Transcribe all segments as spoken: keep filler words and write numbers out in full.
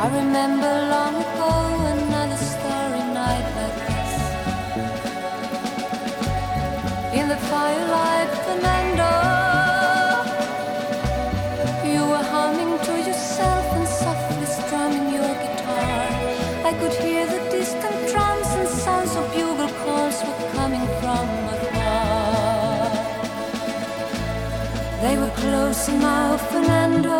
I remember long ago another starry night like this. In the firelight, Fernando, you were humming to yourself and softly strumming your guitar. I could hear the distant drums and sounds of bugle calls were coming from afar. They were close now, Fernando.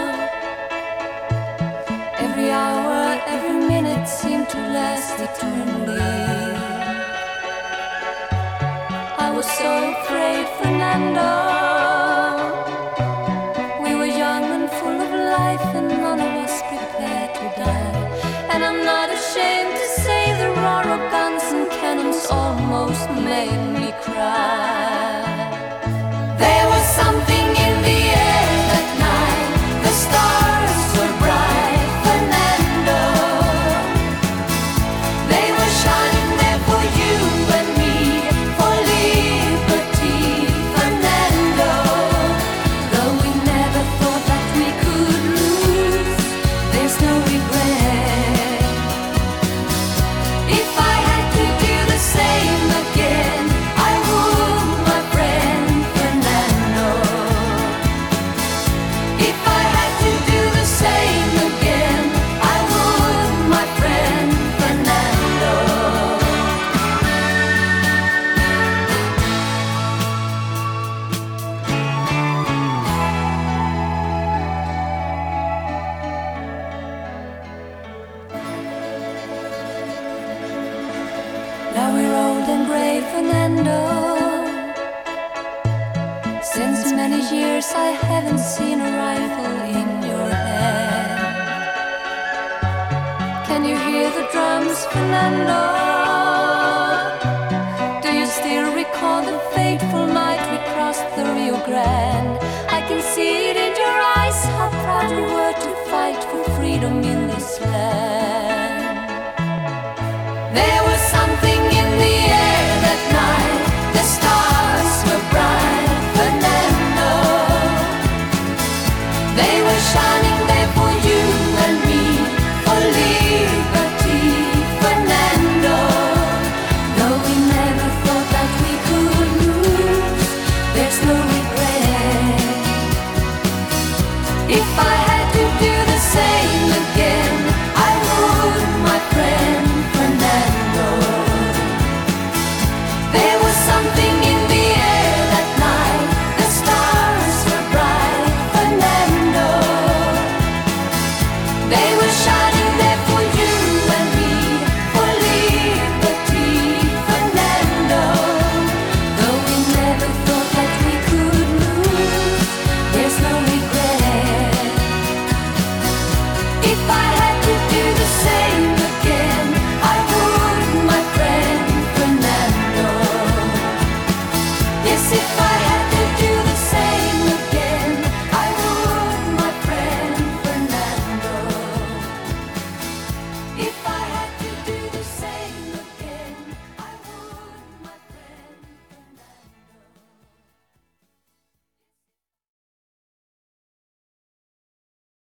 Every hour, every minute seemed to last eternally. I was so afraid, Fernando. We were young and full of life, and none of us prepared to die. And I'm not ashamed to say the roar of guns and cannons almost made me cry. There was something in the air that night. The stars were bright, Fernando. They were shining there for you and me, for liberty, Fernando. Though we never thought that we could lose, there's no regret. If I had to do the same again, I would, my friend Fernando. If I had to do the same again, I would, my friend Fernando. Now we're old and gray, Fernando. Since many years I haven't seen a rifle in your hand. Can you hear the drums, Fernando? Do you still recall the fateful night we crossed the Rio Grande? I can see it in your eyes, how proud you were to fight for freedom in this land. There was something in the air that night. The stars were bright, Fernando. They were shining there for you and me, for liberty, Fernando. Though we never thought that we could lose, there's no regret. If I